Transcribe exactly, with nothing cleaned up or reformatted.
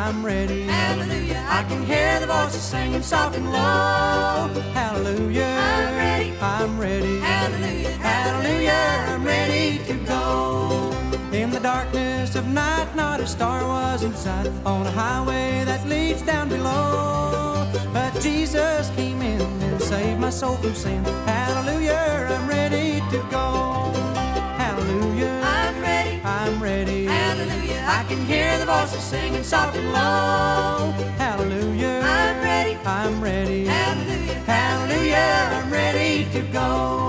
I'm ready. Hallelujah. I can hear the voices singing soft and low. Hallelujah. I'm ready. I'm ready. Hallelujah. Hallelujah. I'm ready to go. In the darkness of night, not a star was in sight on a highway that leads down below. But Jesus came in and saved my soul from sin. Hallelujah. I'm ready to go. Hallelujah. I'm ready. I'm ready. Hallelujah. I can hear the voices singing soft and low. Hallelujah. I'm ready. I'm ready. Hallelujah. Hallelujah. I'm ready to go.